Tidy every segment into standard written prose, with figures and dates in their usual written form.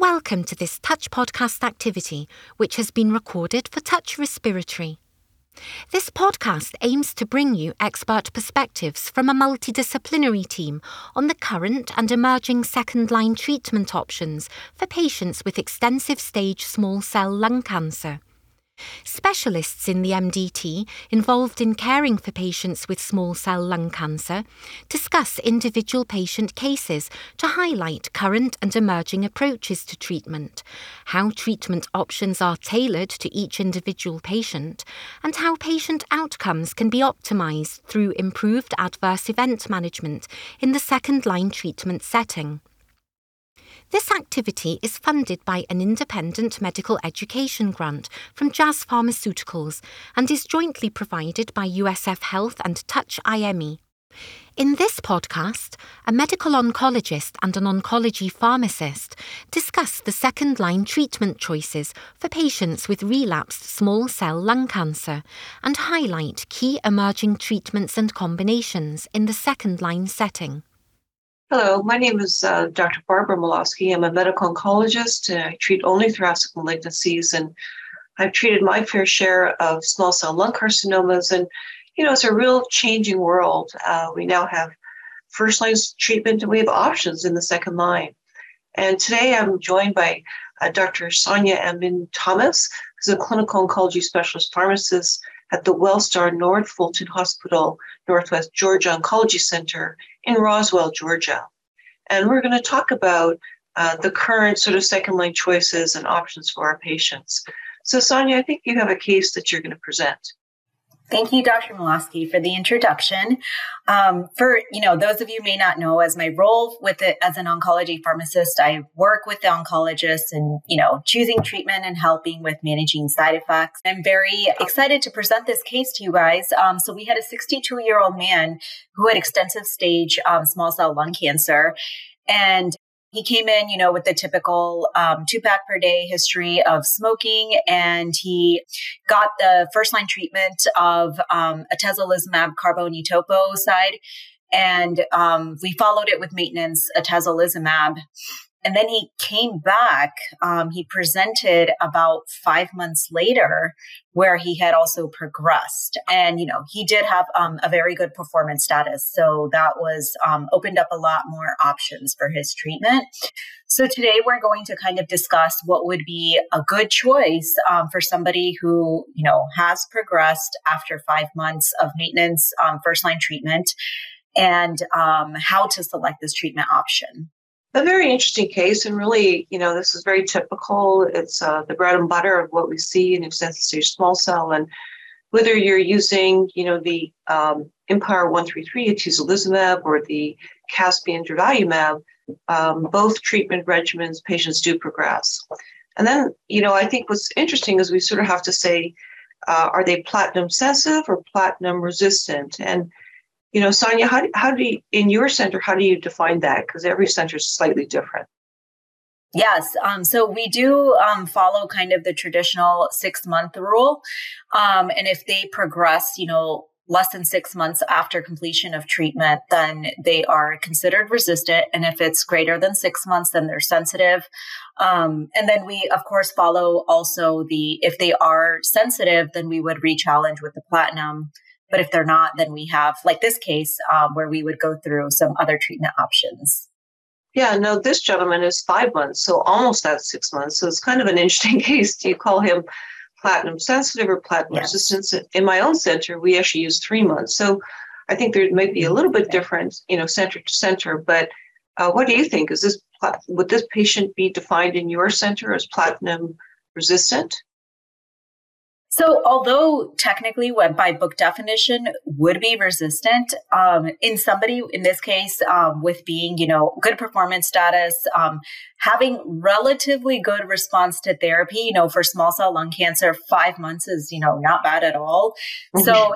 Welcome to this Touch podcast activity, which has been recorded for Touch Respiratory. This podcast aims to bring you expert perspectives from a multidisciplinary team on the current and emerging second-line treatment options for patients with extensive stage small cell lung cancer. Specialists in the MDT involved in caring for patients with small cell lung cancer discuss individual patient cases to highlight current and emerging approaches to treatment, how treatment options are tailored to each individual patient, and how patient outcomes can be optimized through improved adverse event management in the second-line treatment setting. This activity is funded by an independent medical education grant from Jazz Pharmaceuticals and is jointly provided by USF Health and Touch IME. In this podcast, a medical oncologist and an oncology pharmacist discuss the second-line treatment choices for patients with relapsed small cell lung cancer and highlight key emerging treatments and combinations in the second-line setting. Hello, my name is Dr. Barbara Malosky. I'm a medical oncologist. I treat only thoracic malignancies, and I've treated my fair share of small cell lung carcinomas. And, it's a real changing world. We now have first-line treatment, and we have options in the second line. And today I'm joined by Dr. Sonia Amin-Thomas, who's a clinical oncology specialist pharmacist at the Wellstar North Fulton Hospital, Northwest Georgia Oncology Center in Roswell, Georgia. And we're going to talk about the current sort of second-line choices and options for our patients. So, Sonia, I think you have a case that you're going to present. Thank you, Dr. Malosky, for the introduction. For those of you may not know, as my role with it as an oncology pharmacist, I work with the oncologists and, choosing treatment and helping with managing side effects. I'm very excited to present this case to you guys. So we had a 62-year-old man who had extensive stage small cell lung cancer. And he came in, with the typical 2-pack per day history of smoking, and he got the first-line treatment of atezolizumab carbonetoposide, and we followed it with maintenance atezolizumab. And then he came back, he presented about 5 months later where he had also progressed. And, he did have a very good performance status. So that was opened up a lot more options for his treatment. So today we're going to kind of discuss what would be a good choice for somebody who, has progressed after 5 months of maintenance first-line treatment and how to select this treatment option. A very interesting case, and really, this is very typical. It's the bread and butter of what we see in extensive stage small cell, and whether you're using, the Empire 133 atezolizumab or the Caspian durvalumab, both treatment regimens, patients do progress. And then, I think what's interesting is we sort of have to say, are they platinum sensitive or platinum resistant? And Sonia, how do you, in your center, how do you define that? Because every center is slightly different. Yes. So we do follow kind of the traditional 6-month rule. And if they progress, less than 6 months after completion of treatment, then they are considered resistant. And if it's greater than 6 months, then they're sensitive. And then we, of course, follow also if they are sensitive, then we would re-challenge with the platinum. But if they're not, then we have, like this case, where we would go through some other treatment options. Yeah, no, this gentleman is 5 months, so almost at 6 months. So it's kind of an interesting case. Do you call him platinum sensitive or platinum resistant? In my own center, we actually use 3 months. So I think there might be a little bit different, center to center. But what do you think? Would this patient be defined in your center as platinum resistant? So although technically by book definition would be resistant, in somebody, in this case, with being, good performance status, having relatively good response to therapy, for small cell lung cancer, 5 months is, not bad at all. Mm-hmm. So,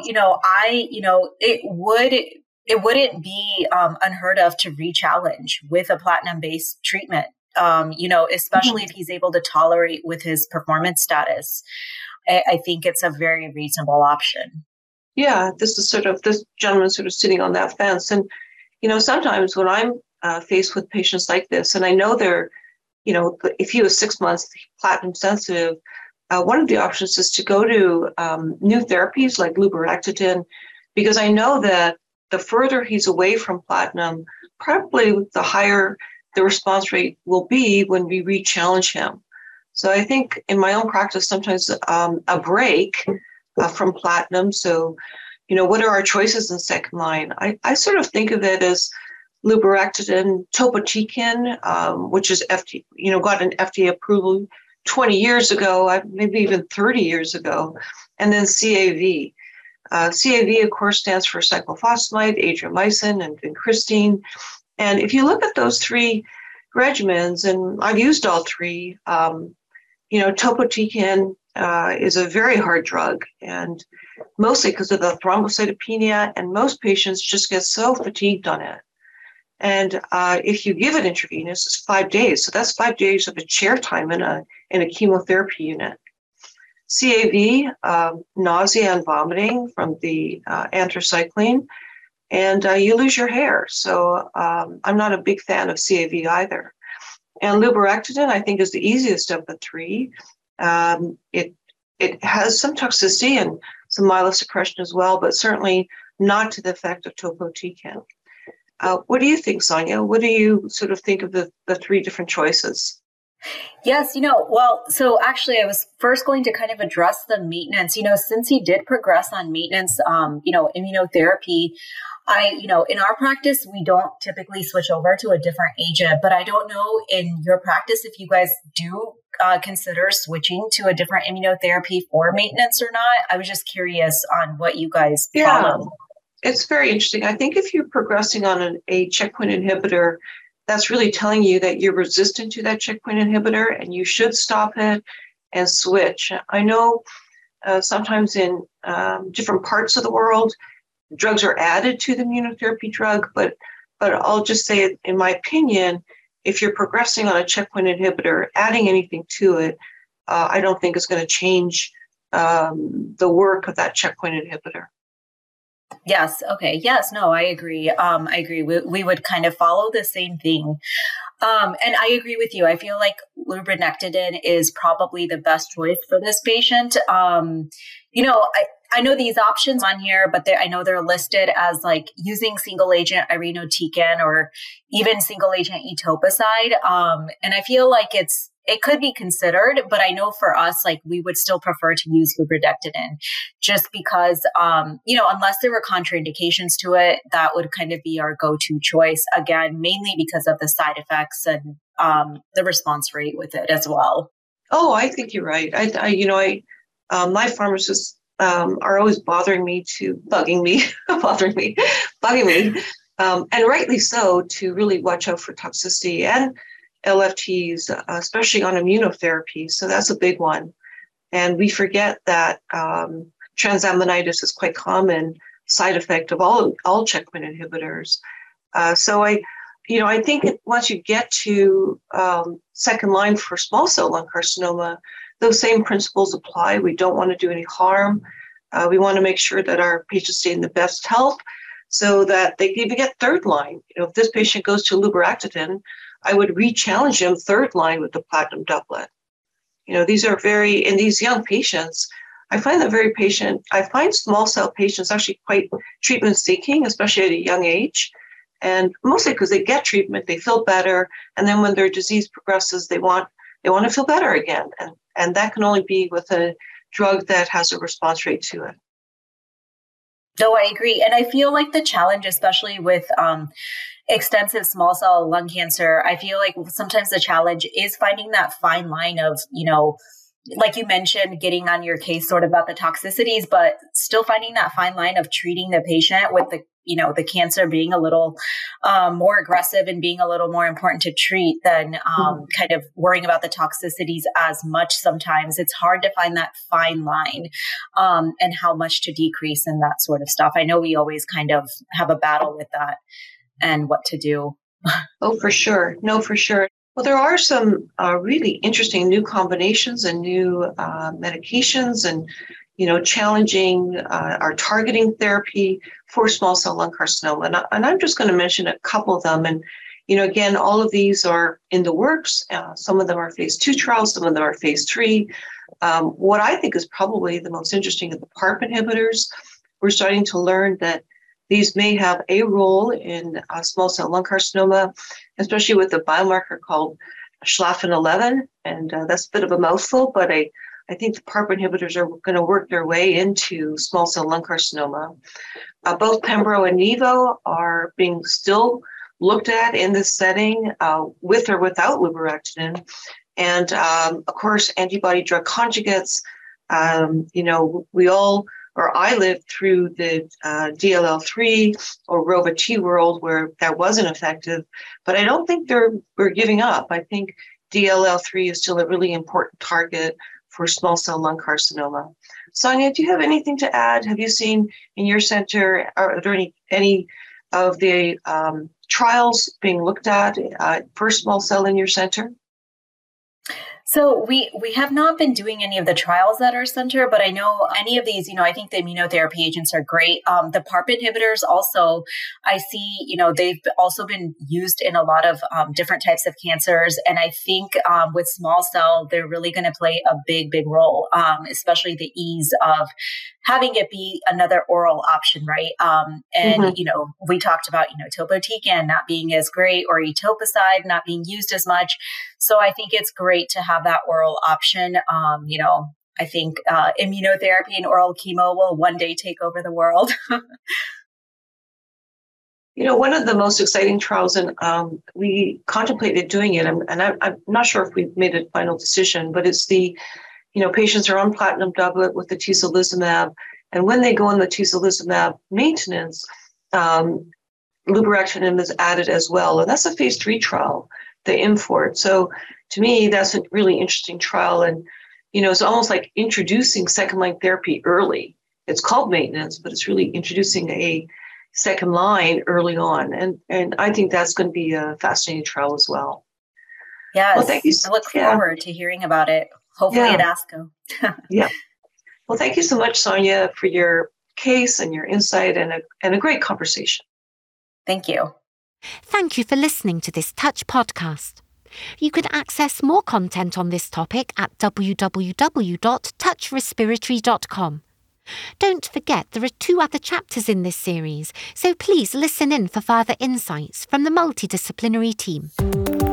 it wouldn't be unheard of to re-challenge with a platinum-based treatment, especially if he's able to tolerate with his performance status. I think it's a very reasonable option. Yeah, this gentleman sort of sitting on that fence. And, sometimes when I'm faced with patients like this, and I know they're if he was 6 months platinum sensitive, one of the options is to go to new therapies like lurbinectedin, because I know that the further he's away from platinum, probably the higher the response rate will be when we re-challenge him. So I think in my own practice, sometimes a break from platinum. So, what are our choices in second line? I sort of think of it as lurbinectedin, topotecan, which is got an FDA approval 20 years ago, maybe even 30 years ago, and then CAV. CAV, of course, stands for cyclophosphamide, adriamycin, and vincristine. And if you look at those three regimens, and I've used all three, topotecan is a very hard drug, and mostly because of the thrombocytopenia, and most patients just get so fatigued on it. And if you give it intravenous, it's 5 days. So that's 5 days of a chair time in a chemotherapy unit. CAV, nausea and vomiting from the anthracycline, and you lose your hair. So I'm not a big fan of CAV either. And lurbinectedin, I think, is the easiest of the three. It has some toxicity and some myelosuppression as well, but certainly not to the effect of topotecan. What do you think, Sonia? What do you sort of think of the three different choices? Yes, so actually I was first going to kind of address the maintenance, since he did progress on maintenance, immunotherapy, in our practice, we don't typically switch over to a different agent, but I don't know in your practice if you guys do consider switching to a different immunotherapy for maintenance or not. I was just curious on what you guys follow. It's very interesting. I think if you're progressing on a checkpoint inhibitor, that's really telling you that you're resistant to that checkpoint inhibitor and you should stop it and switch. I know sometimes in different parts of the world, drugs are added to the immunotherapy drug, but I'll just say, in my opinion, if you're progressing on a checkpoint inhibitor, adding anything to it, I don't think is going to change the work of that checkpoint inhibitor. Yes. Okay. Yes. No, I agree. I agree. We would kind of follow the same thing. And I agree with you. I feel like lurbinectedin is probably the best choice for this patient. I know these options on here, but I know they're listed as like using single agent irinotecan or even single agent etoposide. And I feel like it could be considered, but I know for us, like we would still prefer to use lurbinectedin just because, unless there were contraindications to it, that would kind of be our go-to choice. Again, mainly because of the side effects and the response rate with it as well. Oh, I think you're right. My pharmacists are always bugging me, and rightly so, to really watch out for toxicity and LFTs, especially on immunotherapy. So that's a big one. And we forget that transaminitis is quite common side effect of all checkpoint inhibitors. So I think once you get to second line for small cell lung carcinoma, those same principles apply. We don't want to do any harm. We want to make sure that our patients stay in the best health so that they can even get third line. If this patient goes to lurbinectedin, I would re-challenge him third line with the platinum doublet. These are in these young patients, I find small cell patients actually quite treatment seeking, especially at a young age. And mostly because they get treatment, they feel better. And then when their disease progresses, they want to feel better again. And that can only be with a drug that has a response rate to it. No, I agree. And I feel like the challenge, especially with extensive small cell lung cancer, I feel like sometimes the challenge is finding that fine line of, like you mentioned, getting on your case sort of about the toxicities, but still finding that fine line of treating the patient with the cancer being a little more aggressive and being a little more important to treat than kind of worrying about the toxicities as much. Sometimes it's hard to find that fine line and how much to decrease and that sort of stuff. I know we always kind of have a battle with that and what to do. Oh, for sure. No, for sure. Well, there are some really interesting new combinations and new medications and, challenging our targeting therapy for small cell lung carcinoma. And I'm just going to mention a couple of them. And, Again, all of these are in the works. Some of them are phase 2 trials, some of them are phase 3. What I think is probably the most interesting of the PARP inhibitors, we're starting to learn that these may have a role in small cell lung carcinoma, especially with a biomarker called Schlafen-11. And that's a bit of a mouthful, but I think the PARP inhibitors are going to work their way into small cell lung carcinoma. Both Pembro and Nivo are being still looked at in this setting with or without lurbinectedin. And of course, antibody drug conjugates, we all, or I lived through the DLL3 or Rova-T world where that wasn't effective, but I don't think we're giving up. I think DLL3 is still a really important target for small cell lung carcinoma. Sonia, do you have anything to add? Have you seen in your center, are there any of the trials being looked at for small cell in your center? So we have not been doing any of the trials at our center, but I know any of these, I think the immunotherapy agents are great. The PARP inhibitors also, I see, they've also been used in a lot of different types of cancers. And I think with small cell, they're really going to play a big, big role, especially the ease of having it be another oral option, right? We talked about, topotecan not being as great or etoposide not being used as much. So I think it's great to have that oral option. I think immunotherapy and oral chemo will one day take over the world. One of the most exciting trials, and we contemplated doing it, and I'm not sure if we've made a final decision, but it's the patients are on platinum doublet with the atezolizumab, and when they go on the atezolizumab maintenance, lurbinectedin is added as well, and that's a phase 3 trial, the IMFORT. So to me, that's a really interesting trial, and it's almost like introducing second-line therapy early. It's called maintenance, but it's really introducing a second line early on, and I think that's going to be a fascinating trial as well. Yes, well, thank you. I look forward to hearing about it. Hopefully at ASCO. Yeah. Well, thank you so much, Sonia, for your case and your insight and a great conversation. Thank you. Thank you for listening to this Touch podcast. You can access more content on this topic at www.touchrespiratory.com. Don't forget there are 2 other chapters in this series, so please listen in for further insights from the multidisciplinary team.